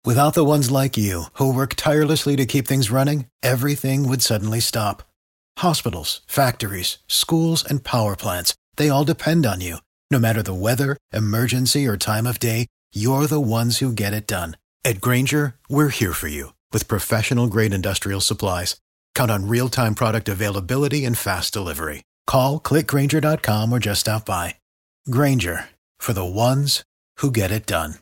Without the ones like you, who work tirelessly to keep things running, everything would suddenly stop. Hospitals, factories, schools, and power plants, they all depend on you. No matter the weather, emergency, or time of day, you're the ones who get it done. At Grainger, we're here for you with professional-grade industrial supplies. Count on real-time product availability and fast delivery. Call, click Grainger.com, or just stop by. Grainger, for the ones who get it done.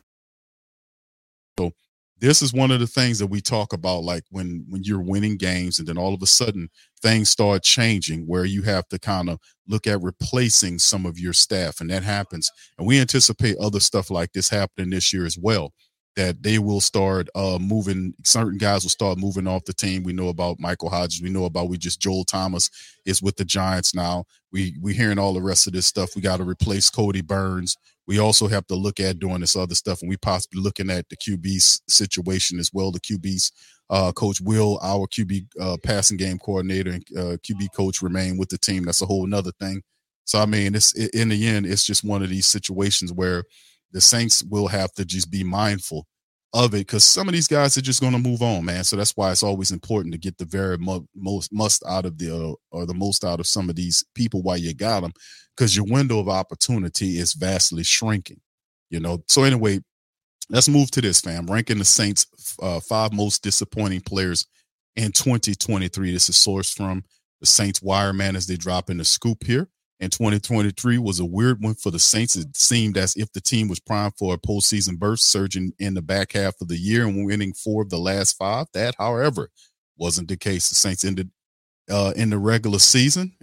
So this is one of the things that we talk about, like when you're winning games and then all of a sudden things start changing where you have to kind of look at replacing some of your staff, and that happens. And we anticipate other stuff like this happening this year as well, that they will start moving. Certain guys will start moving off the team. We know about Michael Hodges. We know about Joel Thomas is with the Giants now. We hearing all the rest of this stuff. We got to replace Cody Burns. We also have to look at doing this other stuff, and we possibly looking at the QB situation as well. The QB's coach will, our QB passing game coordinator and QB coach remain with the team. That's a whole nother thing. So, I mean, in the end, it's just one of these situations where the Saints will have to just be mindful of it, because some of these guys are just going to move on, man. So that's why it's always important to get the very most out of the most out of some of these people while you got them, because your window of opportunity is vastly shrinking, you know. So anyway, let's move to this, fam. Ranking the Saints 5 most disappointing players in 2023. This is sourced from the Saints Wire, man, as they drop in the scoop here. And 2023 was a weird one for the Saints. It seemed as if the team was primed for a postseason burst, surging in the back half of the year and winning 4 of the last 5. That, however, wasn't the case. The Saints ended in the regular season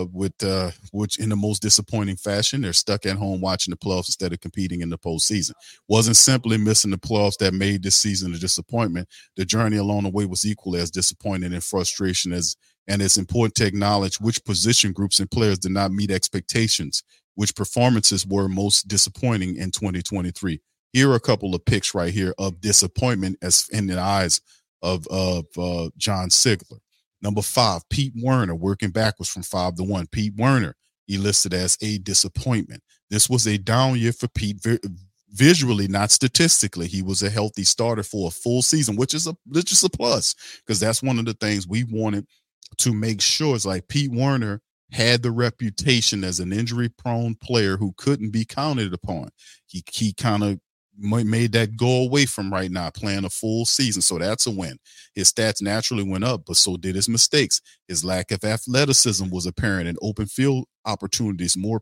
which in the most disappointing fashion. They're stuck at home watching the playoffs instead of competing in the postseason. Wasn't simply missing the playoffs that made this season a disappointment. The journey along the way was equally as disappointing and frustration and it's important to acknowledge which position groups and players did not meet expectations, which performances were most disappointing in 2023. Here are a couple of picks right here of disappointment as in the eyes of John Sigler. Number 5, Pete Werner, working backwards from 5 to 1. Pete Werner, he listed as a disappointment. This was a down year for Pete, visually, not statistically. He was a healthy starter for a full season, which is a plus, because that's one of the things we wanted to make sure. It's like Pete Werner had the reputation as an injury-prone player who couldn't be counted upon. He kind of made that go away from right now, playing a full season. So that's a win. His stats naturally went up, but so did his mistakes. His lack of athleticism was apparent in open field opportunities more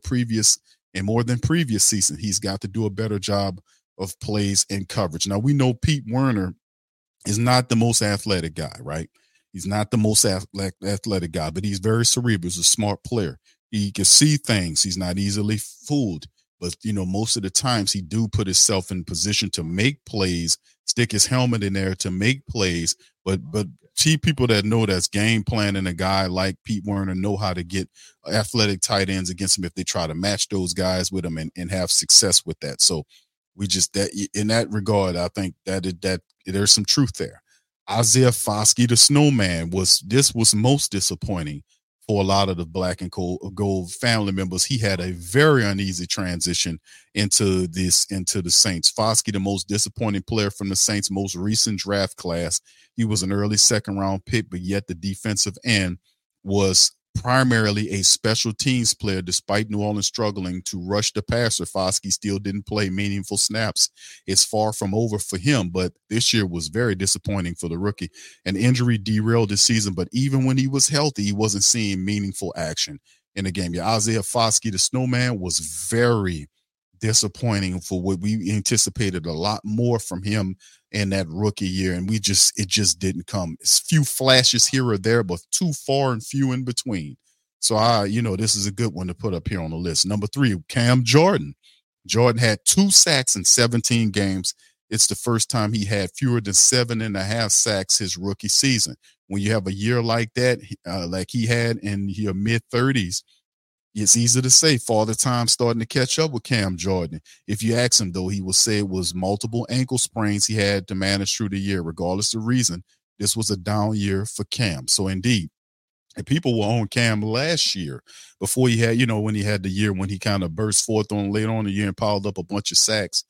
than previous season. He's got to do a better job of plays and coverage. Now, we know Pete Werner is not the most athletic guy, right? He's not the most athletic guy, but he's very cerebral. He's a smart player. He can see things. He's not easily fooled. But, you know, most of the times he do put himself in position to make plays, stick his helmet in there to make plays. But people that know that's game planning, a guy like Pete Werner know how to get athletic tight ends against him if they try to match those guys with him and have success with that. So we just, that in that regard, I think that there's some truth there. Isaiah Foskey, the Snowman, was most disappointing for a lot of the Black and Gold family members. He had a very uneasy transition into the Saints. Foskey, the most disappointing player from the Saints' most recent draft class. He was an early second-round pick, but yet the defensive end was primarily a special teams player. Despite New Orleans struggling to rush the passer, Foskey still didn't play meaningful snaps. It's far from over for him, but this year was very disappointing for the rookie. An injury derailed his season, but even when he was healthy, he wasn't seeing meaningful action in the game. Yeah, Isaiah Foskey, the Snowman, was very disappointing for what we anticipated a lot more from him in that rookie year, and it just didn't come. It's few flashes here or there, but too far and few in between. So this is a good one to put up here on the list. Number 3, Cam Jordan. Jordan had 2 sacks in 17 games. It's the first time he had fewer than 7.5 sacks his rookie season. When you have a year like that, like he had in your mid-30s, it's easy to say Father Time starting to catch up with Cam Jordan. If you ask him, though, he will say it was multiple ankle sprains he had to manage through the year. Regardless of reason, this was a down year for Cam. So, indeed, and people were on Cam last year before he had, when he had the year when he kind of burst forth on later on in the year and piled up a bunch of sacks.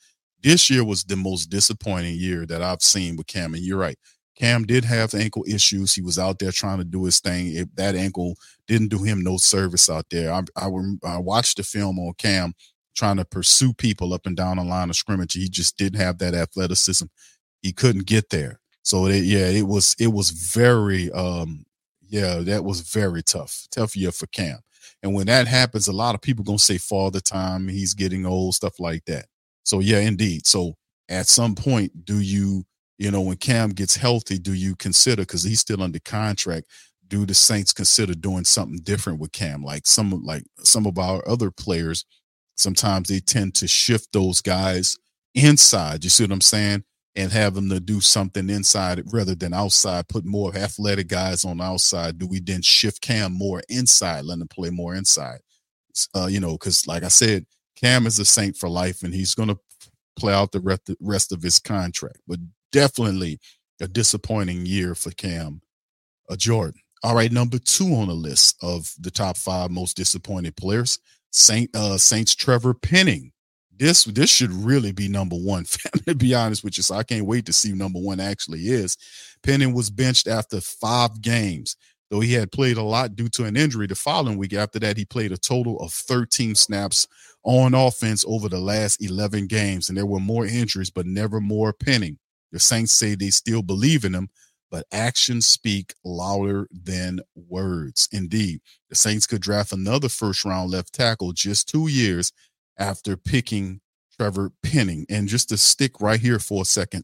this year was the most disappointing year that I've seen with Cam. And you're right. Cam did have ankle issues. He was out there trying to do his thing. That ankle didn't do him no service out there. I watched the film on Cam trying to pursue people up and down the line of scrimmage. He just didn't have that athleticism. He couldn't get there. So it was very that was very tough year for Cam. And when that happens, a lot of people gonna say Father Time, he's getting old, stuff like that. So yeah, indeed. So at some point, do you when Cam gets healthy, do you consider, because he's still under contract, do the Saints consider doing something different with Cam? Like some of our other players, sometimes they tend to shift those guys inside. You see what I'm saying? And have them to do something inside rather than outside, put more athletic guys on the outside. Do we then shift Cam more inside, let him play more inside? Because like I said, Cam is a Saint for life, and he's going to play out the rest of his contract. But definitely a disappointing year for Cam Jordan. All right, number 2 on the list of the top 5 most disappointed players, Saints Trevor Penning. This should really be number 1, to be honest with you. So I can't wait to see who number 1 actually is. Penning was benched after 5 games, though he had played a lot due to an injury. The following week after that, he played a total of 13 snaps on offense over the last 11 games, and there were more injuries, but never more Penning. The Saints say they still believe in him, but actions speak louder than words. Indeed, the Saints could draft another first-round left tackle just 2 years after picking Trevor Penning. And just to stick right here for a second,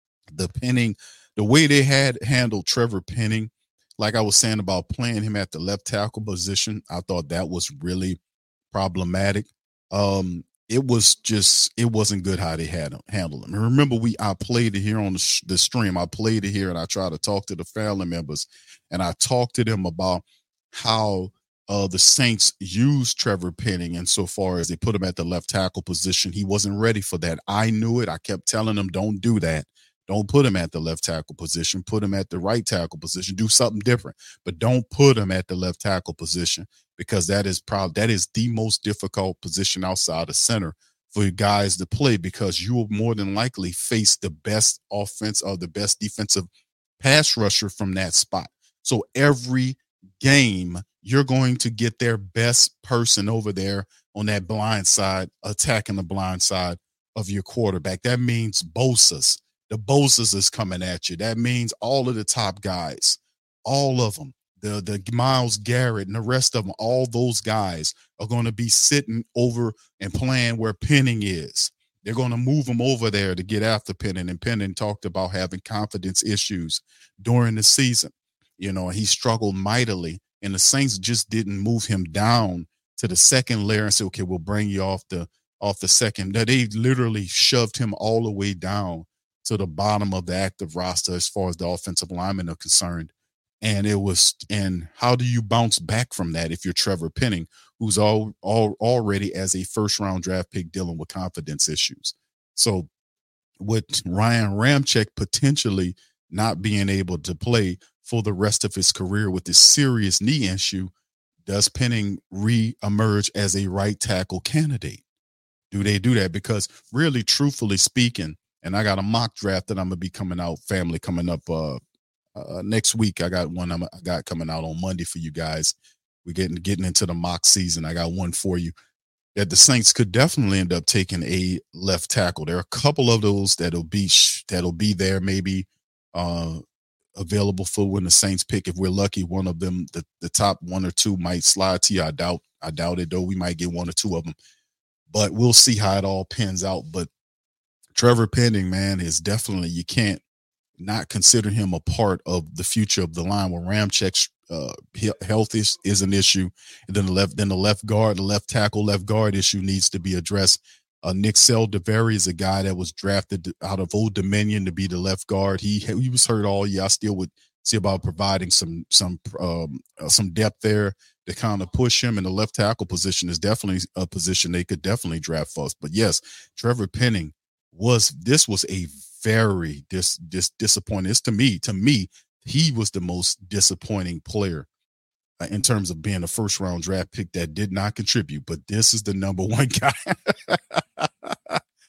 the way they had handled Trevor Penning, like I was saying about playing him at the left tackle position, I thought that was really problematic. It wasn't good how they had handled him. And remember, I played it here on the stream. I played it here, and I tried to talk to the family members, and I talked to them about how the Saints used Trevor Penning insofar as they put him at the left tackle position. He wasn't ready for that. I knew it. I kept telling him, don't do that. Don't put him at the left tackle position. Put him at the right tackle position. Do something different. But don't put him at the left tackle position, because that is the most difficult position outside of center for you guys to play, because you will more than likely face the best offense or the best defensive pass rusher from that spot. So every game, you're going to get their best person over there on that blind side, attacking the blind side of your quarterback. That means Bosa's. The Bosa's is coming at you. That means all of the top guys, all of them, the Myles Garrett and the rest of them, all those guys are going to be sitting over and playing where Penning is. They're going to move him over there to get after Penning. And Penning talked about having confidence issues during the season. He struggled mightily, and the Saints just didn't move him down to the second layer and say, okay, we'll bring you off the second. No, they literally shoved him all the way down to the bottom of the active roster as far as the offensive linemen are concerned. And how do you bounce back from that if you're Trevor Penning, who's already as a first-round draft pick dealing with confidence issues? So with Ryan Ramczyk potentially not being able to play for the rest of his career with this serious knee issue, does Penning re-emerge as a right tackle candidate? Do they do that? Because really, truthfully speaking, and I got a mock draft that I'm going to be coming up next week. I got one I got coming out on Monday for you guys. We're getting into the mock season. I got one for you that the Saints could definitely end up taking a left tackle. There are a couple of those that'll be there, maybe available for when the Saints pick. If we're lucky, one of them, the top 1 or 2 might slide to you. I doubt it, though. We might get 1 or 2 of them, but we'll see how it all pans out. But Trevor Penning, man, is definitely, you can't not consider him a part of the future of the line. When Ramczyk's health is an issue, and then the left tackle, left guard issue needs to be addressed. Nick Saldiveri is a guy that was drafted out of Old Dominion to be the left guard. He was hurt all year. I still would see about providing some depth there to kind of push him. And the left tackle position is definitely a position they could definitely draft first. But yes, Trevor Penning was a very disappointing. To me, he was the most disappointing player in terms of being a first round draft pick that did not contribute. But this is the number 1 guy.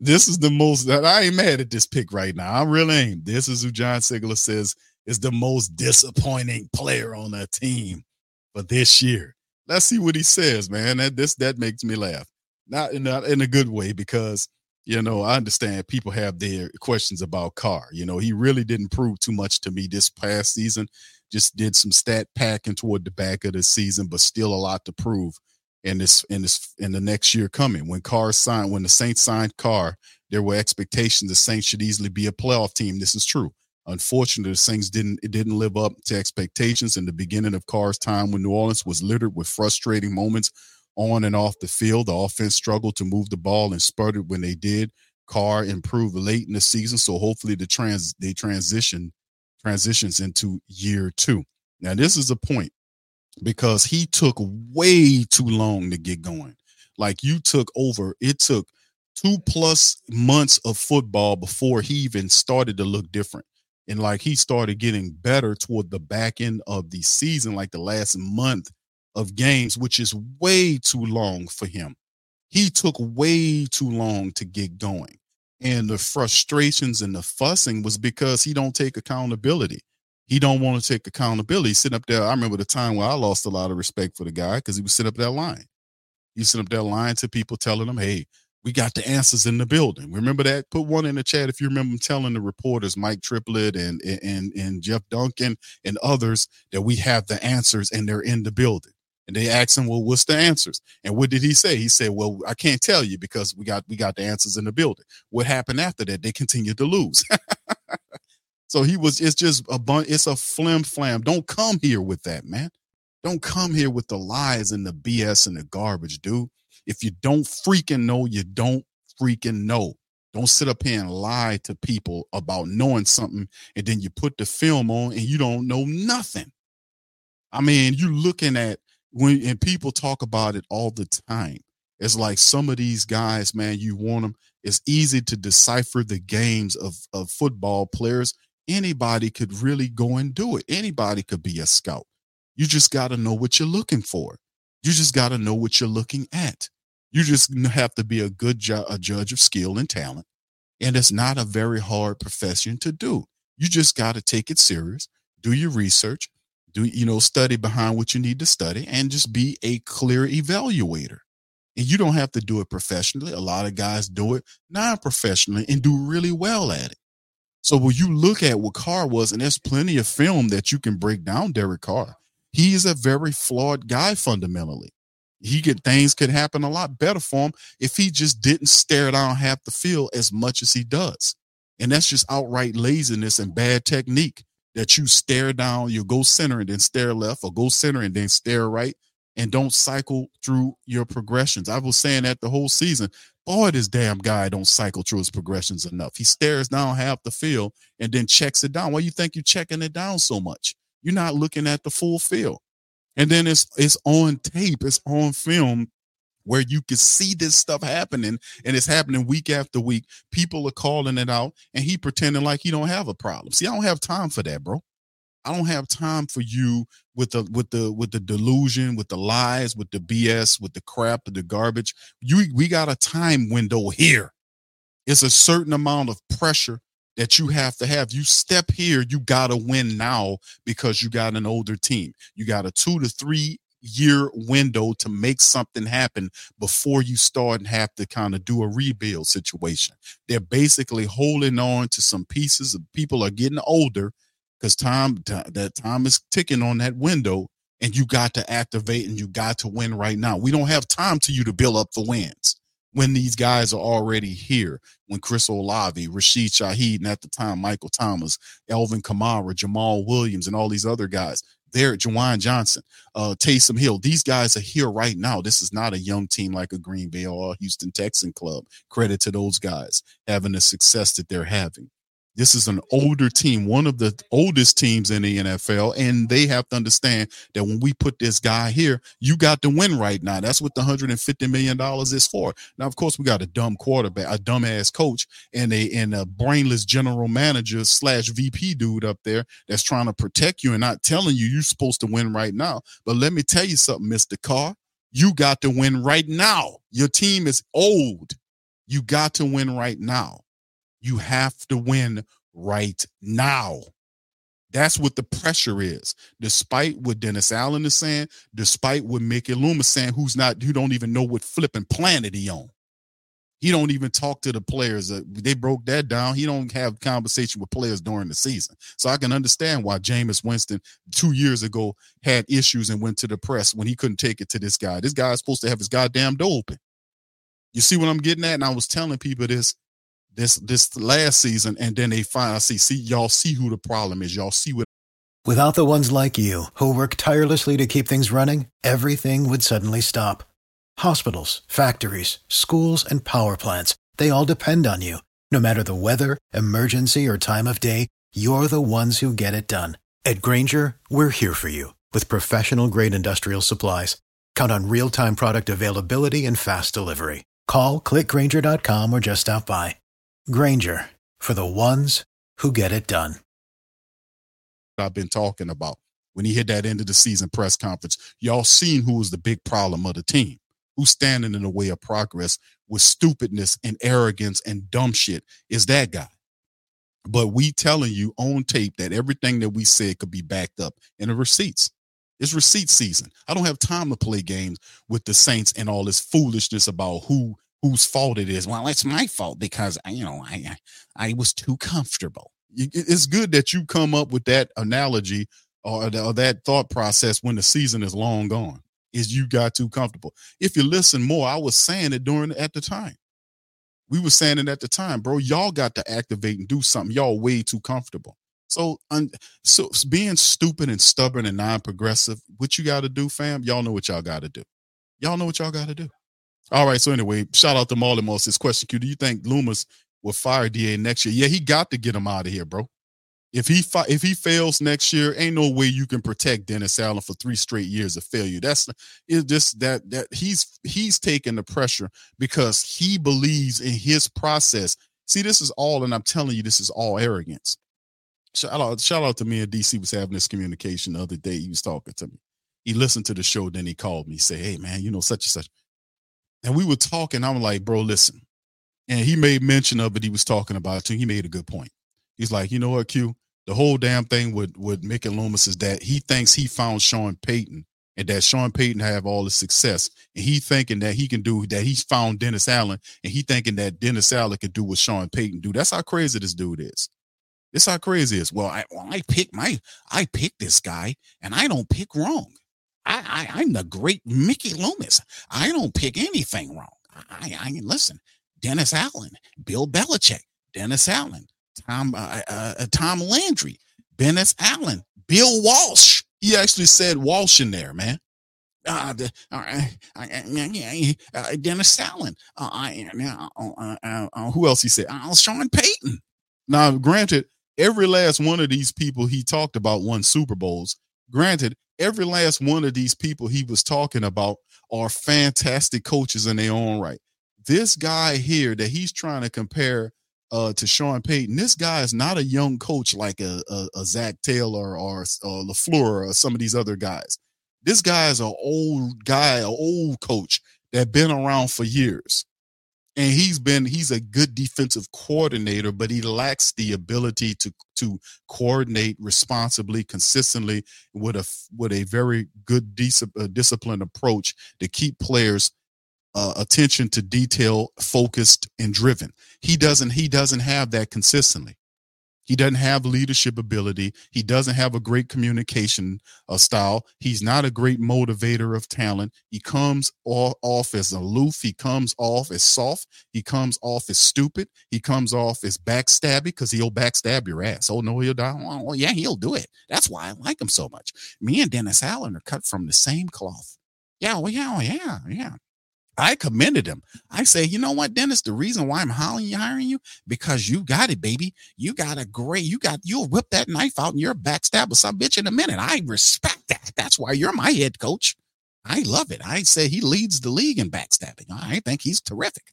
This is the most that I ain't mad at this pick right now. I really ain't. This is who John Sigler says is the most disappointing player on the team for this year. Let's see what he says, man. That makes me laugh. Not in a good way, because I understand people have their questions about Carr. He really didn't prove too much to me this past season. Just did some stat packing toward the back of the season, but still a lot to prove in the next year coming. When the Saints signed Carr, there were expectations the Saints should easily be a playoff team. This is true. Unfortunately, the Saints didn't live up to expectations. In the beginning of Carr's time with New Orleans was littered with frustrating moments on and off the field. The offense struggled to move the ball and spurted when they did. Carr improved late in the season, so hopefully they transitions into year 2. Now, this is a point, because he took way too long to get going. Like, it took 2+ months of football before he even started to look different. And like, he started getting better toward the back end of the season, like the last month of games, which is way too long for him. He took way too long to get going. And the frustrations and the fussing was because he don't take accountability. He don't want to take accountability. He's sitting up there. I remember the time where I lost a lot of respect for the guy because he was sitting up there lying. He was sitting up there lying to people, telling them, hey, we got the answers in the building. Remember that? Put one in the chat if you remember him telling the reporters, Mike Triplett and Jeff Duncan and others, that we have the answers and they're in the building. And they asked him, well, what's the answers? And what did he say? He said, well, I can't tell you because we got the answers in the building. What happened after that? They continued to lose. So it's a flim flam. Don't come here with that, man. Don't come here with the lies and the BS and the garbage, dude. If you don't freaking know, you don't freaking know. Don't sit up here and lie to people about knowing something, and then you put the film on and you don't know nothing. I mean, you looking at and people talk about it all the time. It's like some of these guys, man, you want them. It's easy to decipher the games of football players. Anybody could really go and do it. Anybody could be a scout. You just got to know what you're looking for. You just got to know what you're looking at. You just have to be a good judge of skill and talent. And it's not a very hard profession to do. You just got to take it serious, do your research, study behind what you need to study, and just be a clear evaluator. And you don't have to do it professionally. A lot of guys do it non-professionally and do really well at it. So when you look at what Carr was, and there's plenty of film that you can break down Derek Carr, he is a very flawed guy fundamentally. Things could happen a lot better for him if he just didn't stare down half the field as much as he does. And that's just outright laziness and bad technique, that you stare down, you go center and then stare left, or go center and then stare right, and don't cycle through your progressions. I was saying that the whole season. Boy, this damn guy don't cycle through his progressions enough. He stares down half the field and then checks it down. Why you think you're checking it down so much? You're not looking at the full field. And then it's on tape, it's on film, where you can see this stuff happening, and it's happening week after week. People are calling it out, and he pretending like he don't have a problem. See, I don't have time for that, bro. I don't have time for you with the delusion, with the lies, with the BS, with the crap, with the garbage. We got a time window here. It's a certain amount of pressure that you have to have. You step here, you got to win now because you got an older team. You got a 2 to 3 year window to make something happen before you start and have to kind of do a rebuild situation. They're basically holding on to some pieces. People are getting older because time is ticking on that window, and you got to activate and you got to win right now. We don't have time to you to build up the wins when these guys are already here. When Chris Olave, Rashid Shaheed, and at the time, Michael Thomas, Elvin Kamara, Jamal Williams, and all these other guys, there, Juwan Johnson, Taysom Hill, these guys are here right now. This is not a young team like a Green Bay or a Houston Texan club. Credit to those guys having the success that they're having. This is an older team, one of the oldest teams in the NFL, and they have to understand that when we put this guy here, you got to win right now. That's what the $150 million is for. Now, of course, we got a dumb quarterback, a dumbass coach, and a brainless general manager / VP dude up there that's trying to protect you and not telling you you're supposed to win right now. But let me tell you something, Mr. Carr, you got to win right now. Your team is old. You got to win right now. You have to win right now. That's what the pressure is. Despite what Dennis Allen is saying, despite what Mickey Loomis saying, who don't even know what flipping planet he on. He don't even talk to the players. They broke that down. He don't have conversation with players during the season. So I can understand why Jameis Winston 2 years ago had issues and went to the press when he couldn't take it to this guy. This guy is supposed to have his goddamn door open. You see what I'm getting at? And I was telling people this last season, and then they finally see y'all see who the problem is. Y'all see what. Without the ones like you, who work tirelessly to keep things running, everything would suddenly stop. Hospitals, factories, schools, and power plants, they all depend on you. No matter the weather, emergency, or time of day, you're the ones who get it done. At Grainger, we're here for you with professional-grade industrial supplies. Count on real-time product availability and fast delivery. Call, click Grainger.com, or just stop by. Grainger, for the ones who get it done. I've been talking about when he hit that end of the season press conference, y'all seen who was the big problem of the team, who's standing in the way of progress with stupidness and arrogance and dumb shit is that guy. But we telling you on tape that everything that we said could be backed up in the receipts. It's receipt season. I don't have time to play games with the Saints and all this foolishness about whose fault it is. Well, it's my fault because I was too comfortable. It's good that you come up with that analogy or that thought process when the season is long gone, is you got too comfortable. If you listen more, I was saying it at the time. We were saying it at the time, bro. Y'all got to activate and do something. Y'all way too comfortable. So being stupid and stubborn and non-progressive, what you got to do, fam, y'all know what y'all got to do. Y'all know what y'all got to do. All right, so anyway, shout out to Marley Moss. This question, Q, do you think Loomis will fire DA next year? Yeah, he got to get him out of here, bro. If he fails next year, ain't no way you can protect Dennis Allen for 3 straight years of failure. It's just that he's taking the pressure because he believes in his process. See, this is all, and I'm telling you, this is all arrogance. Shout out to me and DC was having this communication the other day. He was talking to me. He listened to the show, then he called me, say, "Hey man, such and such." And we were talking. I'm like, "Bro, listen." And he made mention of it. He was talking about it too. He made a good point. He's like, "You know what, Q? The whole damn thing with Mickey Loomis is that he thinks he found Sean Payton and that Sean Payton have all the success. And he thinking that he can do that. He's found Dennis Allen and he thinking that Dennis Allen can do what Sean Payton do. That's how crazy this dude is. This how crazy it is. Well, I pick this guy and I don't pick wrong. I'm the great Mickey Loomis. I don't pick anything wrong. I listen, Dennis Allen, Bill Belichick, Dennis Allen, Tom Landry, Dennis Allen, Bill Walsh. He actually said Walsh in there, man. Dennis Allen. Who else he said? Sean Payton. Now, granted, every last one of these people he talked about won Super Bowls. Granted, every last one of these people he was talking about are fantastic coaches in their own right. This guy here that he's trying to compare to Sean Payton, this guy is not a young coach like a Zach Taylor or LaFleur or some of these other guys. This guy is an old coach that been around for years. And he's a good defensive coordinator, but he lacks the ability to coordinate responsibly, consistently with a very good disciplined approach to keep players attention to detail, focused and driven. He doesn't have that consistently. He doesn't have leadership ability. He doesn't have a great communication style. He's not a great motivator of talent. He comes off as aloof. He comes off as soft. He comes off as stupid. He comes off as backstabby because he'll backstab your ass. Oh, no, he'll die. Oh, yeah, he'll do it. That's why I like him so much. Me and Dennis Allen are cut from the same cloth. Yeah. I commended him. I say, you know what, Dennis, the reason why I'm hiring you, because you got it, baby. You'll whip that knife out and you're a backstabber some bitch in a minute. I respect that. That's why you're my head coach. I love it. I say he leads the league in backstabbing. I think he's terrific.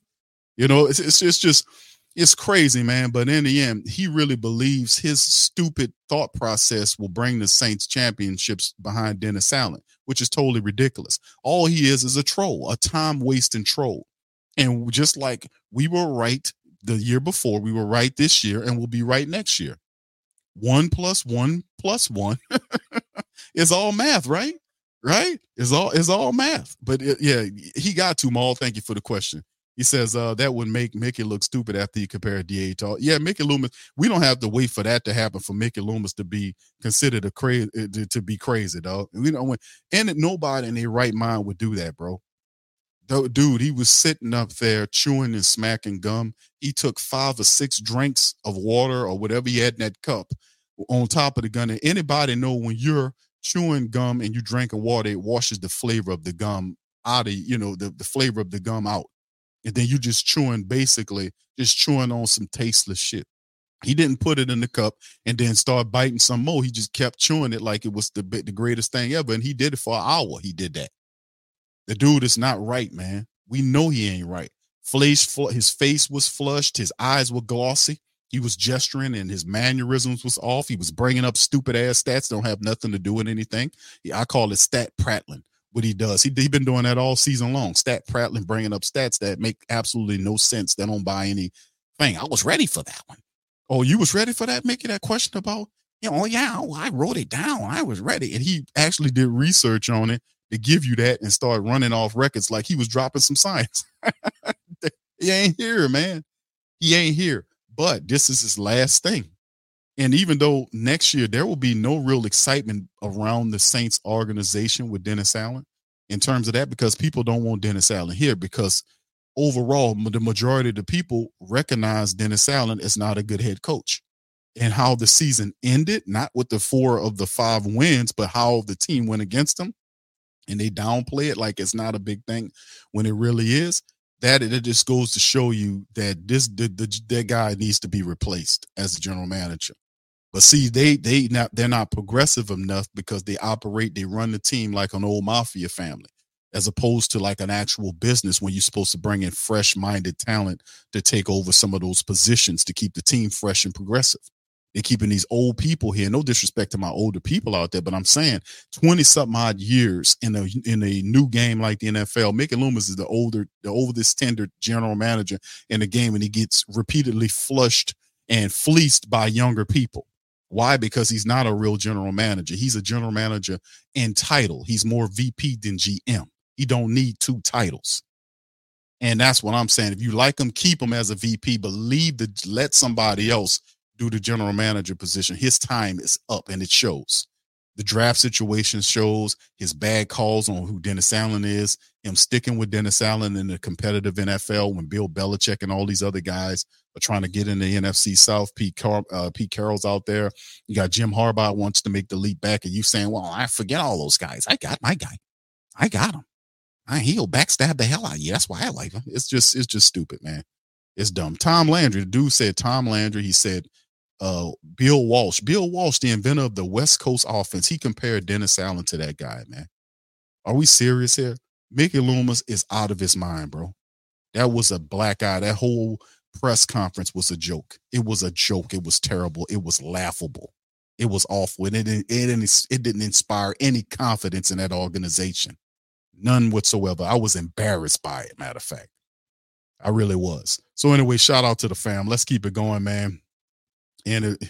It's crazy, man. But in the end, he really believes his stupid thought process will bring the Saints championships behind Dennis Allen, which is totally ridiculous. All he is a troll, a time-wasting troll. And just like we were right the year before, we were right this year, and we'll be right next year. 1 + 1 + 1 is all math, right? Right? Is all math. But yeah, he got to Maul. Thank you for the question. He says that would make Mickey look stupid after you compare DA to yeah, Mickey Loomis. We don't have to wait for that to happen for Mickey Loomis to be considered a crazy to be crazy, dog. We don't want, and nobody in their right mind would do that, bro. Dude, he was sitting up there chewing and smacking gum. He took 5 or 6 drinks of water or whatever he had in that cup on top of the gun. And anybody know when you're chewing gum and you drinking water, it washes the flavor of the gum out of, the flavor of the gum out. And then you just basically just chewing on some tasteless shit. He didn't put it in the cup and then start biting some more. He just kept chewing it like it was the greatest thing ever. And he did it for an hour. He did that. The dude is not right, man. We know he ain't right. His face was flushed. His eyes were glossy. He was gesturing and his mannerisms was off. He was bringing up stupid ass stats. Don't have nothing to do with anything. I call it stat prattling. What he does. He been doing that all season long. Stat prattling, bringing up stats that make absolutely no sense. That don't buy anything. I was ready for that one. Oh, you was ready for that? Making that question about, oh yeah, I wrote it down. I was ready. And he actually did research on it to give you that and start running off records like he was dropping some science. He ain't here, man. He ain't here. But this is his last thing. And even though next year there will be no real excitement around the Saints organization with Dennis Allen in terms of that, because people don't want Dennis Allen here, because overall, the majority of the people recognize Dennis Allen as not a good head coach. And how the season ended, not with the 4 of the 5 wins, but how the team went against them. And they downplay it like it's not a big thing when it really is. That it just goes to show you that that guy needs to be replaced as a general manager. But see, they're not progressive enough because they run the team like an old mafia family, as opposed to like an actual business when you're supposed to bring in fresh-minded talent to take over some of those positions to keep the team fresh and progressive. They're keeping these old people here. No disrespect to my older people out there, but I'm saying 20-something odd years in a new game like the NFL. Mickey Loomis is the oldest tenured general manager in the game, and he gets repeatedly flushed and fleeced by younger people. Why? Because he's not a real general manager. He's a general manager in title. He's more VP than GM. He don't need 2 titles. And that's what I'm saying. If you like him, keep him as a VP, but let somebody else do the general manager position. His time is up, and it shows. The draft situation shows his bad calls on who Dennis Allen is, him sticking with Dennis Allen in the competitive NFL when Bill Belichick and all these other guys are trying to get in the NFC South. Pete Carroll's out there. You got Jim Harbaugh wants to make the leap back, and you saying, well, I forget all those guys. I got my guy. I got him. He'll backstab the hell out of you. That's why I like him. It's just stupid, man. It's dumb. Tom Landry, the dude said Tom Landry, he said, Bill Walsh, the inventor of the West Coast offense, he compared Dennis Allen to that guy, man. Are we serious here? Mickey Loomis is out of his mind, bro. That was a black eye. That whole press conference was a joke. It was a joke. It was terrible. It was laughable. It was awful. And it didn't inspire any confidence in that organization. None whatsoever. I was embarrassed by it, matter of fact. I really was. So anyway, shout out to the fam. Let's keep it going, man. And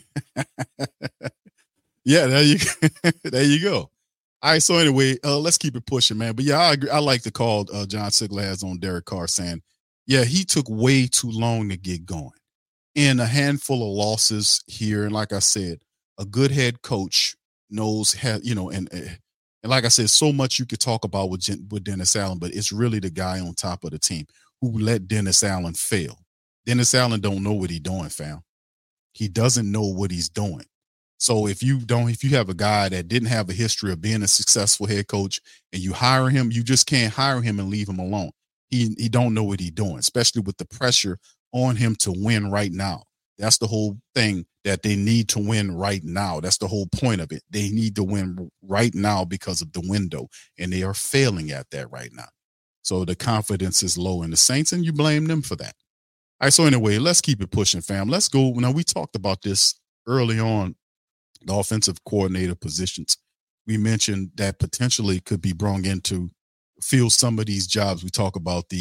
yeah, there you go. All right. So anyway, let's keep it pushing, man. But yeah, I agree. I like the call John Sigler has on Derek Carr saying, yeah, he took way too long to get going. And a handful of losses here. And like I said, a good head coach knows how, and like I said, so much you could talk about with Dennis Allen, but it's really the guy on top of the team who let Dennis Allen fail. Dennis Allen don't know what he's doing, fam. He doesn't know what he's doing. So if you have a guy that didn't have a history of being a successful head coach and you hire him, you just can't hire him and leave him alone. He don't know what he's doing, especially with the pressure on him to win right now. That's the whole thing, that they need to win right now. That's the whole point of it. They need to win right now because of the window, and they are failing at that right now. So the confidence is low in the Saints, and you blame them for that. All right, so anyway, let's keep it pushing, fam. Let's go. Now, we talked about this early on, the offensive coordinator positions. We mentioned that potentially could be brought in to fill some of these jobs. We talk about the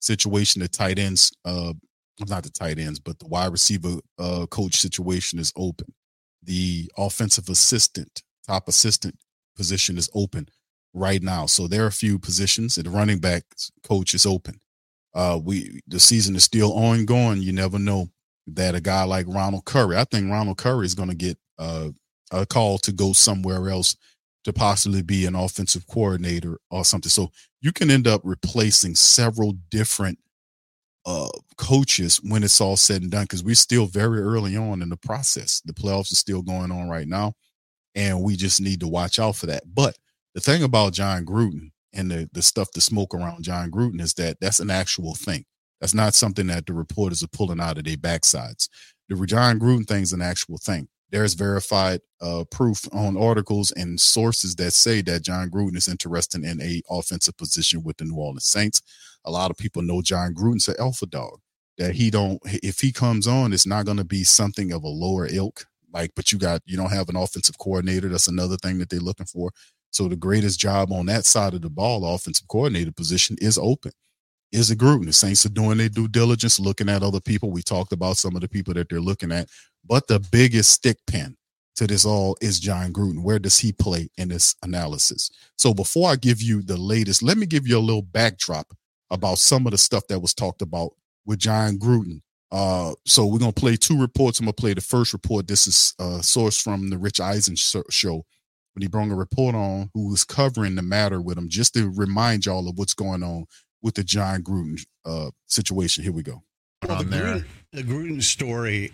situation, the tight ends, not the tight ends, but the wide receiver coach situation is open. The offensive assistant, top assistant position is open right now. So there are a few positions, and the running back coach is open. The season is still ongoing. You never know that a guy like Ronald Curry, I think Ronald Curry is going to get a call to go somewhere else to possibly be an offensive coordinator or something. So you can end up replacing several different coaches when it's all said and done, because we're still very early on in the process. The playoffs are still going on right now, and we just need to watch out for that. But the thing about Jon Gruden and the stuff, the smoke around Jon Gruden, is that that's an actual thing. That's not something that the reporters are pulling out of their backsides. The Jon Gruden thing is an actual thing. There's verified proof on articles and sources that say that Jon Gruden is interested in a offensive position with the New Orleans Saints. A lot of people know Jon Gruden's an alpha dog, that if he comes on, it's not going to be something of a lower ilk. But you don't have an offensive coordinator. That's another thing that they're looking for. So the greatest job on that side of the ball, offensive coordinator position, is open. Is a Gruden. The Saints are doing their due diligence, looking at other people. We talked about some of the people that they're looking at, but the biggest stick pin to this all is Jon Gruden. Where does he play in this analysis? So before I give you the latest, let me give you a little backdrop about some of the stuff that was talked about with Jon Gruden. So we're going to play two reports. I'm going to play the first report. This is a source from the Rich Eisen show, when he brought a report on who was covering the matter with him, just to remind y'all of what's going on with the Jon Gruden situation. Here we go. Well, the Gruden story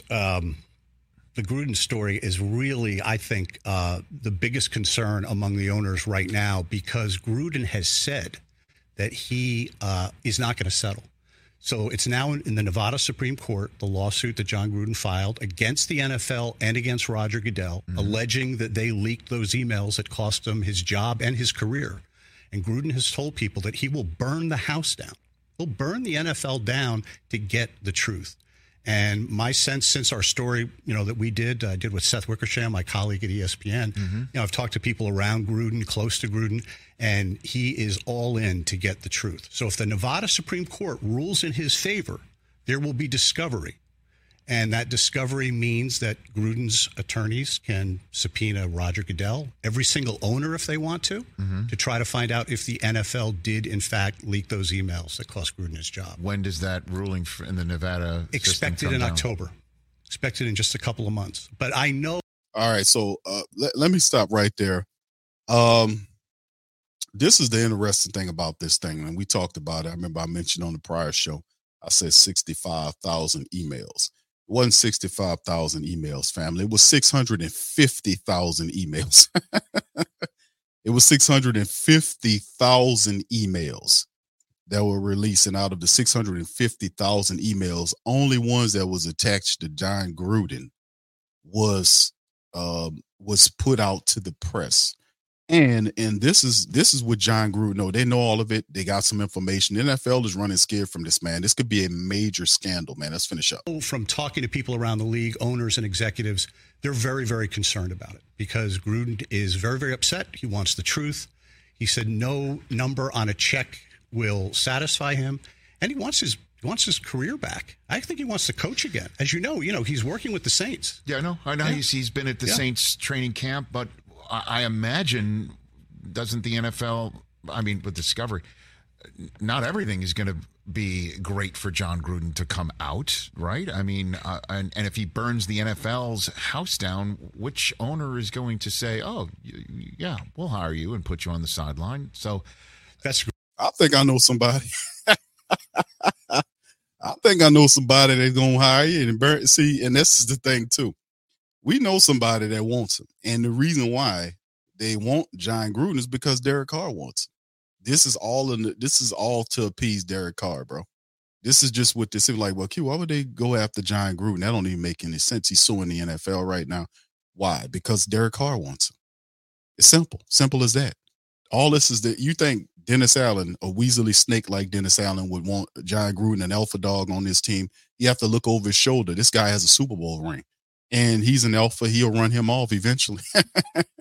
is really, I think, the biggest concern among the owners right now, because Gruden has said that he is not going to settle. So it's now in the Nevada Supreme Court, the lawsuit that Jon Gruden filed against the NFL and against Roger Goodell, alleging that they leaked those emails that cost him his job and his career. And Gruden has told people that he will burn the house down. He'll burn the NFL down to get the truth. And my sense, since our story, that we did with Seth Wickersham, my colleague at ESPN, I've talked to people around Gruden, close to Gruden, and he is all in to get the truth. So if the Nevada Supreme Court rules in his favor, there will be discovery. And that discovery means that Gruden's attorneys can subpoena Roger Goodell, every single owner if they want to try to find out if the NFL did, in fact, leak those emails that cost Gruden his job. When does that ruling in the Nevada expected in October? Expected in just a couple of months. But I know. All right, so let me stop right there. This is the interesting thing about this thing, and we talked about it. I remember I mentioned on the prior show, I said 65,000 emails. It wasn't 65,000 emails, family. It was 650,000 emails. It was 650,000 emails that were released. And out of the 650,000 emails, only ones that was attached to Jon Gruden was put out to the press. And this is what Jon Gruden know. They know all of it. They got some information. The NFL is running scared from this, man. This could be a major scandal, man. Let's finish up. From talking to people around the league, owners and executives, they're very, very concerned about it, because Gruden is very, very upset. He wants the truth. He said no number on a check will satisfy him, and he wants his career back. I think he wants to coach again. As you know, he's working with the Saints. Yeah, I know. Yeah. He's been at the Saints training camp, but I imagine, doesn't the NFL, with Discovery, not everything is going to be great for Jon Gruden to come out, right? And if he burns the NFL's house down, which owner is going to say, oh, yeah, we'll hire you and put you on the sideline? So that's. I think I know somebody. I think I know somebody that's going to hire you and burn. See, and this is the thing, too. We know somebody that wants him. And the reason why they want Jon Gruden is because Derek Carr wants him. This is all to appease Derek Carr, bro. This is just what this is like. Well, Q, why would they go after Jon Gruden? That don't even make any sense. He's suing the NFL right now. Why? Because Derek Carr wants him. It's simple. Simple as that. All this is that you think Dennis Allen, a weaselly snake like Dennis Allen, would want Jon Gruden, an alpha dog on his team. You have to look over his shoulder. This guy has a Super Bowl ring. And he's an alpha. He'll run him off eventually.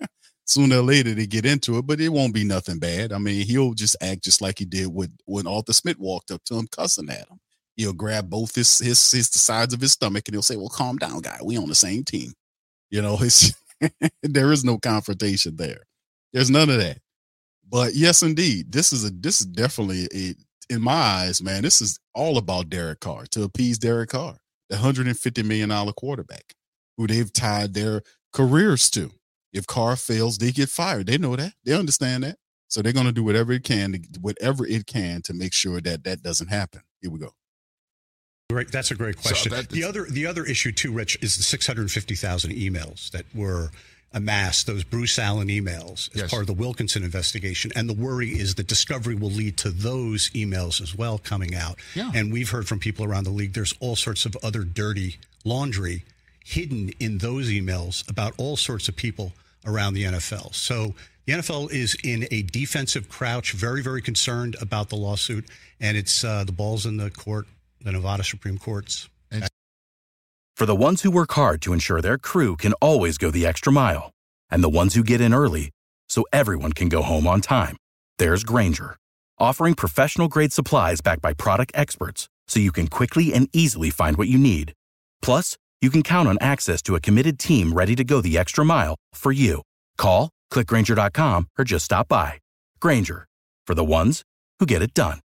sooner or later they get into it, but it won't be nothing bad. I mean, he'll just act just like he did when Arthur Smith walked up to him cussing at him. He'll grab both his the sides of his stomach and he'll say, well, calm down, guy. We on the same team. You know, there is no confrontation there. There's none of that. But yes, indeed, this is definitely in my eyes, man, this is all about Derek Carr, to appease Derek Carr, the $150 million quarterback who they've tied their careers to. If Carr fails, they get fired. They know that. They understand that. So they're going to do whatever it can to make sure that doesn't happen. Here we go. Great. That's a great question. So the other issue too, Rich, is the 650,000 emails that were amassed, those Bruce Allen emails as part of the Wilkinson investigation. And the worry is that discovery will lead to those emails as well coming out. Yeah. And we've heard from people around the league, there's all sorts of other dirty laundry hidden in those emails about all sorts of people around the NFL. So the NFL is in a defensive crouch, very, very concerned about the lawsuit. And it's the ball's in the court, the Nevada Supreme Court's. For the ones who work hard to ensure their crew can always go the extra mile, and the ones who get in early so everyone can go home on time, there's Grainger, offering professional-grade supplies backed by product experts so you can quickly and easily find what you need. Plus, you can count on access to a committed team ready to go the extra mile for you. Call, click Grainger.com, or just stop by. Grainger, for the ones who get it done.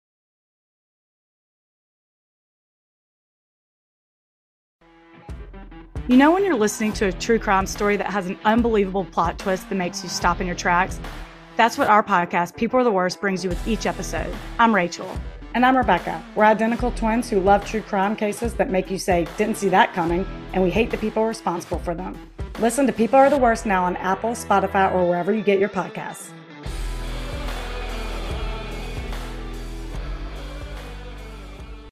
You know when you're listening to a true crime story that has an unbelievable plot twist that makes you stop in your tracks? That's what our podcast, People Are the Worst, brings you with each episode. I'm Rachel. And I'm Rebecca. We're identical twins who love true crime cases that make you say, didn't see that coming, and we hate the people responsible for them. Listen to People Are the Worst now on Apple, Spotify, or wherever you get your podcasts.